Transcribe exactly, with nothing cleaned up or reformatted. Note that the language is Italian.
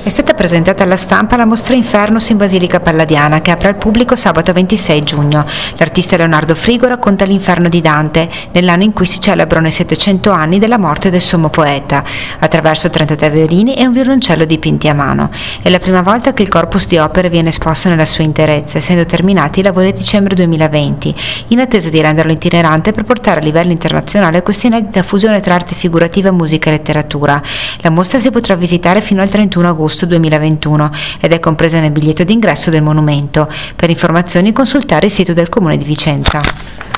È stata presentata alla stampa la mostra Infernus in Basilica Palladiana, che apre al pubblico sabato ventisei giugno. L'artista Leonardo Frigo racconta l'inferno di Dante, nell'anno in cui si celebrano i settecento anni della morte del sommo poeta, attraverso trentatré violini e un violoncello dipinti a mano. È la prima volta che il corpus di opere viene esposto nella sua interezza, essendo terminati i lavori a dicembre duemilaventi, in attesa di renderlo itinerante per portare a livello internazionale questa inedita fusione tra arte figurativa, musica e letteratura. La mostra si potrà visitare fino al trentuno agosto duemilaventuno ed è compresa nel biglietto d'ingresso del monumento. Per informazioni consultare il sito del Comune di Vicenza.